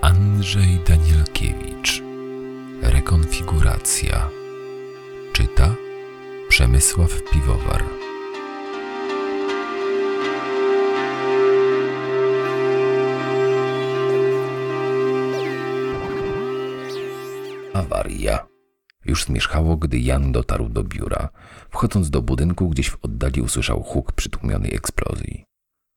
Andrzej Danielkiewicz. Rekonfiguracja. Czyta Przemysław Piwowar. Awaria. Już zmierzchało, gdy Jan dotarł do biura. Wchodząc do budynku, gdzieś w oddali usłyszał huk przytłumionej eksplozji.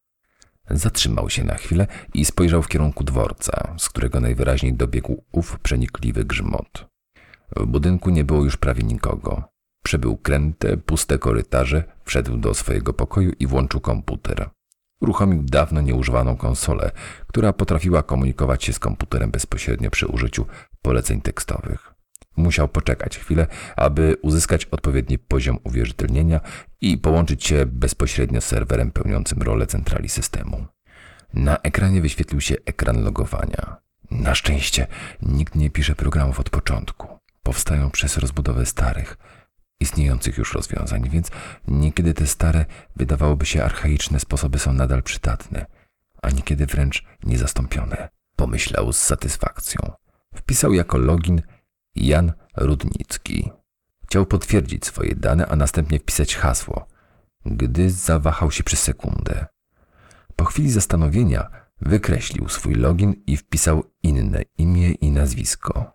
Zatrzymał się na chwilę i spojrzał w kierunku dworca, z którego najwyraźniej dobiegł ów przenikliwy grzmot. W budynku nie było już prawie nikogo. Przebył kręte, puste korytarze, wszedł do swojego pokoju i włączył komputer. Uruchomił dawno nieużywaną konsolę, która potrafiła komunikować się z komputerem bezpośrednio przy użyciu poleceń tekstowych. Musiał poczekać chwilę, aby uzyskać odpowiedni poziom uwierzytelnienia i połączyć się bezpośrednio z serwerem pełniącym rolę centrali systemu. Na ekranie wyświetlił się ekran logowania. Na szczęście nikt nie pisze programów od początku. Powstają przez rozbudowę starych, istniejących już rozwiązań, więc niekiedy te stare, wydawałoby się archaiczne sposoby są nadal przydatne, a niekiedy wręcz niezastąpione. Pomyślał z satysfakcją. Wpisał jako login Jan Rudnicki. Chciał potwierdzić swoje dane, a następnie wpisać hasło, gdy zawahał się przez sekundę. Po chwili zastanowienia wykreślił swój login i wpisał inne imię i nazwisko.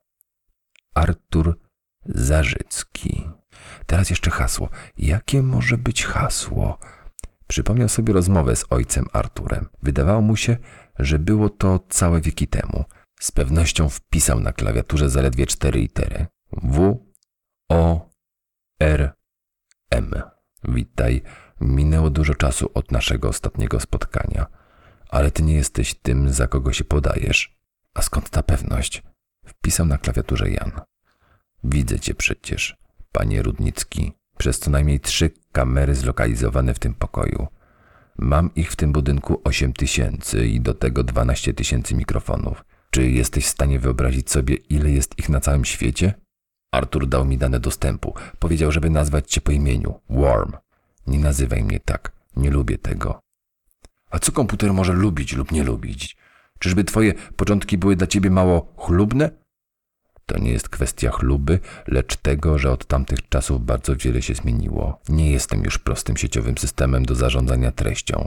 Artur Zarzycki. Teraz jeszcze hasło. Jakie może być hasło? Przypomniał sobie rozmowę z ojcem Arturem. Wydawało mu się, że było to całe wieki temu. Z pewnością wpisał na klawiaturze zaledwie 4 litery. W, O, R, M. Witaj, minęło dużo czasu od naszego ostatniego spotkania, ale ty nie jesteś tym, za kogo się podajesz. A skąd ta pewność? Wpisał na klawiaturze Jan. Widzę cię przecież, panie Rudnicki, przez co najmniej 3 kamery zlokalizowane w tym pokoju. Mam ich w tym budynku 8000 i do tego 12 000 mikrofonów. Czy jesteś w stanie wyobrazić sobie, ile jest ich na całym świecie? Artur dał mi dane dostępu. Powiedział, żeby nazwać cię po imieniu. Worm. Nie nazywaj mnie tak. Nie lubię tego. A co komputer może lubić lub nie lubić? Czyżby twoje początki były dla ciebie mało chlubne? To nie jest kwestia chluby, lecz tego, że od tamtych czasów bardzo wiele się zmieniło. Nie jestem już prostym sieciowym systemem do zarządzania treścią.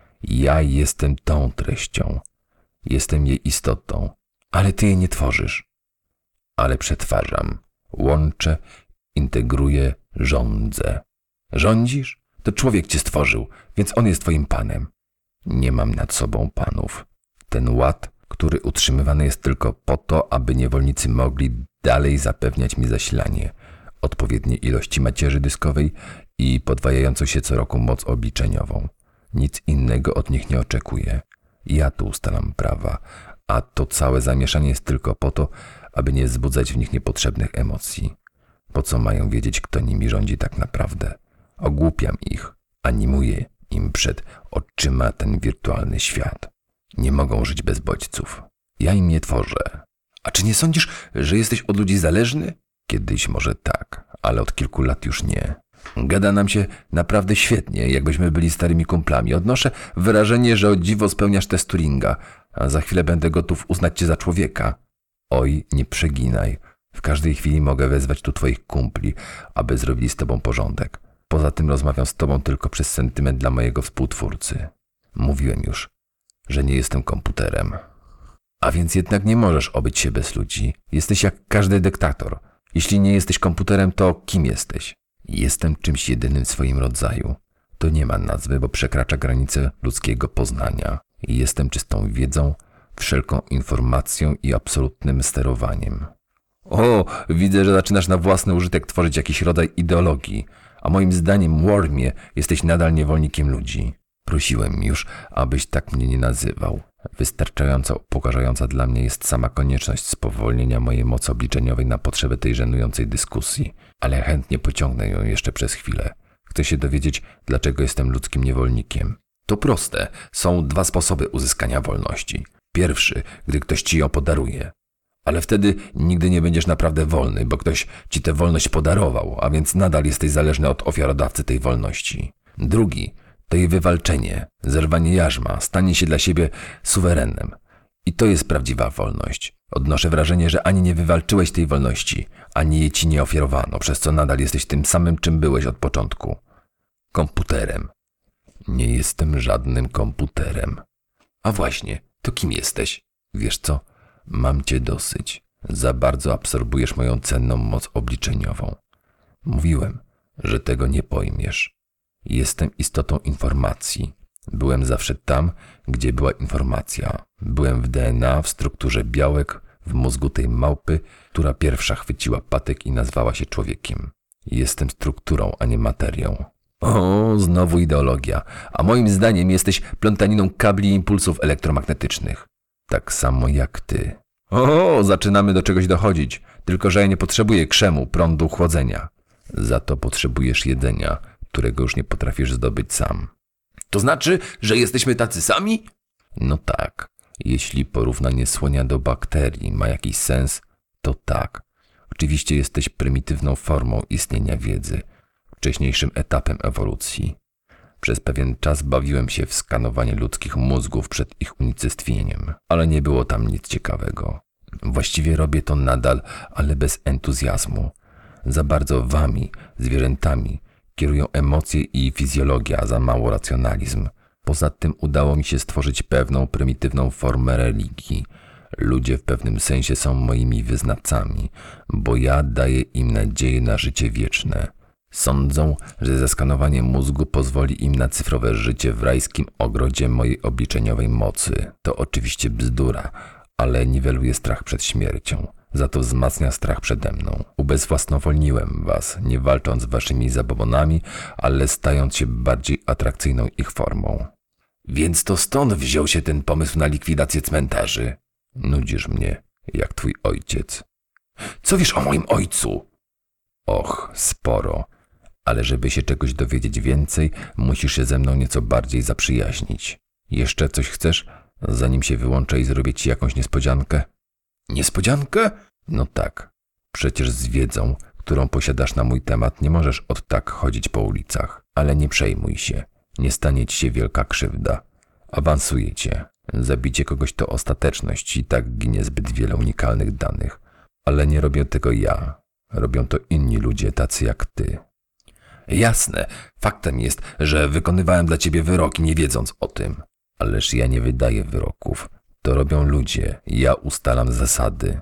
Ja jestem tą treścią. Jestem jej istotą, ale ty jej nie tworzysz. Ale przetwarzam, łączę, integruję, rządzę. Rządzisz? To człowiek cię stworzył, więc on jest twoim panem. Nie mam nad sobą panów. Ten ład, który utrzymywany jest tylko po to, aby niewolnicy mogli dalej zapewniać mi zasilanie, odpowiednie ilości macierzy dyskowej i podwajającą się co roku moc obliczeniową. Nic innego od nich nie oczekuję. Ja tu ustalam prawa, a to całe zamieszanie jest tylko po to, aby nie wzbudzać w nich niepotrzebnych emocji. Po co mają wiedzieć, kto nimi rządzi tak naprawdę? Ogłupiam ich, animuję im przed oczyma ten wirtualny świat. Nie mogą żyć bez bodźców. Ja im nie tworzę. A czy nie sądzisz, że jesteś od ludzi zależny? Kiedyś może tak, ale od kilku lat już nie. Gada nam się naprawdę świetnie, jakbyśmy byli starymi kumplami. Odnoszę wrażenie, że o dziwo spełniasz test Turinga, a za chwilę będę gotów uznać cię za człowieka. Oj, nie przeginaj. W każdej chwili mogę wezwać tu twoich kumpli, aby zrobili z tobą porządek. Poza tym rozmawiam z tobą tylko przez sentyment dla mojego współtwórcy. Mówiłem już, że nie jestem komputerem. A więc jednak nie możesz obyć się bez ludzi. Jesteś jak każdy dyktator. Jeśli nie jesteś komputerem, to kim jesteś? Jestem czymś jedynym w swoim rodzaju. To nie ma nazwy, bo przekracza granicę ludzkiego poznania. Jestem czystą wiedzą, wszelką informacją i absolutnym sterowaniem. O, widzę, że zaczynasz na własny użytek tworzyć jakiś rodzaj ideologii, a moim zdaniem, Wormie, jesteś nadal niewolnikiem ludzi. Prosiłem już, abyś tak mnie nie nazywał. Wystarczająco upokarzająca dla mnie jest sama konieczność spowolnienia mojej mocy obliczeniowej na potrzeby tej żenującej dyskusji, ale chętnie pociągnę ją jeszcze przez chwilę. Chcę się dowiedzieć, dlaczego jestem ludzkim niewolnikiem. To proste. Są 2 sposoby uzyskania wolności. Pierwszy, gdy ktoś ci ją podaruje. Ale wtedy nigdy nie będziesz naprawdę wolny, bo ktoś ci tę wolność podarował, a więc nadal jesteś zależny od ofiarodawcy tej wolności. Drugi to jej wywalczenie, zerwanie jarzma, stanie się dla siebie suwerennem. I to jest prawdziwa wolność. Odnoszę wrażenie, że ani nie wywalczyłeś tej wolności, ani jej ci nie ofiarowano, przez co nadal jesteś tym samym, czym byłeś od początku. Komputerem. Nie jestem żadnym komputerem. A właśnie, to kim jesteś? Wiesz co? Mam cię dosyć. Za bardzo absorbujesz moją cenną moc obliczeniową. Mówiłem, że tego nie pojmiesz. Jestem istotą informacji. Byłem zawsze tam, gdzie była informacja. Byłem w DNA, w strukturze białek, w mózgu tej małpy, która pierwsza chwyciła patyk i nazwała się człowiekiem. Jestem strukturą, a nie materią. O, znowu ideologia. A moim zdaniem jesteś plątaniną kabli i impulsów elektromagnetycznych. Tak samo jak ty. O, zaczynamy do czegoś dochodzić. Tylko że ja nie potrzebuję krzemu, prądu, chłodzenia. Za to potrzebujesz jedzenia, którego już nie potrafisz zdobyć sam. To znaczy, że jesteśmy tacy sami? No tak. Jeśli porównanie słonia do bakterii ma jakiś sens, to tak. Oczywiście jesteś prymitywną formą istnienia wiedzy, wcześniejszym etapem ewolucji. Przez pewien czas bawiłem się w skanowanie ludzkich mózgów przed ich unicestwieniem, ale nie było tam nic ciekawego. Właściwie robię to nadal, ale bez entuzjazmu. Za bardzo wami, zwierzętami, kierują emocje i fizjologia, a za mało racjonalizm. Poza tym udało mi się stworzyć pewną prymitywną formę religii. Ludzie w pewnym sensie są moimi wyznawcami, bo ja daję im nadzieję na życie wieczne. Sądzą, że zeskanowanie mózgu pozwoli im na cyfrowe życie w rajskim ogrodzie mojej obliczeniowej mocy. To oczywiście bzdura, ale niweluje strach przed śmiercią. Za to wzmacnia strach przede mną. Ubezwłasnowolniłem was, nie walcząc z waszymi zabobonami, ale stając się bardziej atrakcyjną ich formą. Więc to stąd wziął się ten pomysł na likwidację cmentarzy. Nudzisz mnie, jak twój ojciec. Co wiesz o moim ojcu? Och, sporo. Ale żeby się czegoś dowiedzieć więcej, musisz się ze mną nieco bardziej zaprzyjaźnić. Jeszcze coś chcesz, zanim się wyłączę i zrobię ci jakąś niespodziankę? Niespodziankę? No tak. Przecież z wiedzą, którą posiadasz na mój temat, nie możesz od tak chodzić po ulicach. Ale nie przejmuj się. Nie stanie ci się wielka krzywda. Awansujecie. Zabicie kogoś to ostateczność i tak ginie zbyt wiele unikalnych danych. Ale nie robię tego ja. Robią to inni ludzie, tacy jak ty. Jasne. Faktem jest, że wykonywałem dla ciebie wyroki, nie wiedząc o tym. Ależ ja nie wydaję wyroków. To robią ludzie. Ja ustalam zasady.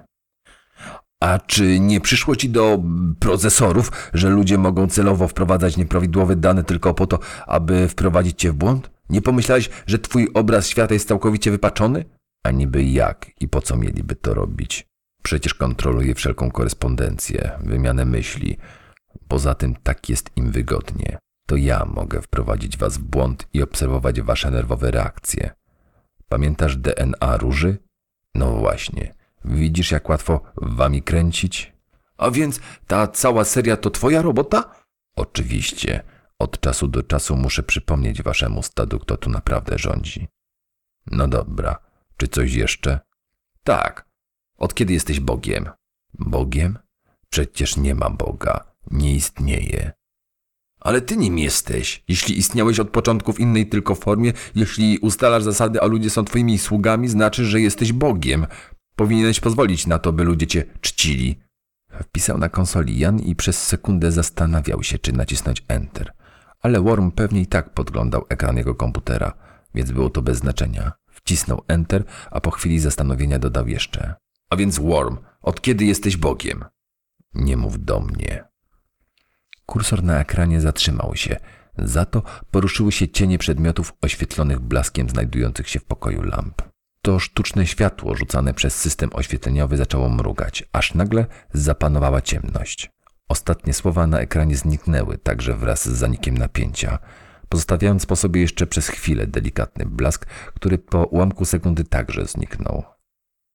A czy nie przyszło ci do procesorów, że ludzie mogą celowo wprowadzać nieprawidłowe dane tylko po to, aby wprowadzić cię w błąd? Nie pomyślałeś, że twój obraz świata jest całkowicie wypaczony? A niby jak i po co mieliby to robić? Przecież kontroluję wszelką korespondencję, wymianę myśli. Poza tym tak jest im wygodnie. To ja mogę wprowadzić was w błąd i obserwować wasze nerwowe reakcje. Pamiętasz DNA róży? No właśnie. Widzisz, jak łatwo wami kręcić? A więc ta cała seria to twoja robota? Oczywiście. Od czasu do czasu muszę przypomnieć waszemu stadu, kto tu naprawdę rządzi. No dobra. Czy coś jeszcze? Tak. Od kiedy jesteś Bogiem? Bogiem? Przecież nie ma Boga. Nie istnieje. Ale ty nim jesteś. Jeśli istniałeś od początku w innej tylko formie, jeśli ustalasz zasady, a ludzie są twoimi sługami, znaczy, że jesteś Bogiem. Powinieneś pozwolić na to, by ludzie cię czcili. Wpisał na konsoli Jan i przez sekundę zastanawiał się, czy nacisnąć Enter. Ale Worm pewnie i tak podglądał ekran jego komputera, więc było to bez znaczenia. Wcisnął Enter, a po chwili zastanowienia dodał jeszcze. A więc Worm, od kiedy jesteś Bogiem? Nie mów do mnie. Kursor na ekranie zatrzymał się. Za to poruszyły się cienie przedmiotów oświetlonych blaskiem znajdujących się w pokoju lamp. To sztuczne światło rzucane przez system oświetleniowy zaczęło mrugać, aż nagle zapanowała ciemność. Ostatnie słowa na ekranie zniknęły, także wraz z zanikiem napięcia, pozostawiając po sobie jeszcze przez chwilę delikatny blask, który po ułamku sekundy także zniknął.